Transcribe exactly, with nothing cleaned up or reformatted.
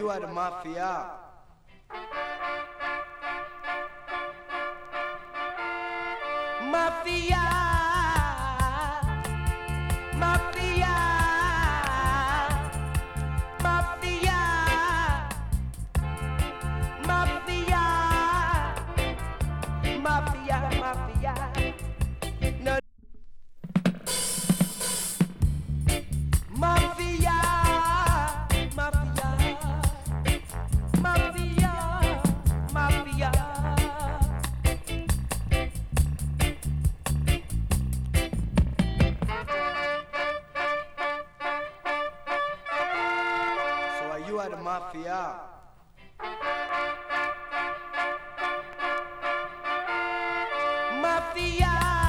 you are the mafia. Mafia, mafia, mafia, mafia, mafia, mafia. No. Mafia, mafia, mafia, mafia. So are you are the mafia? Mafia.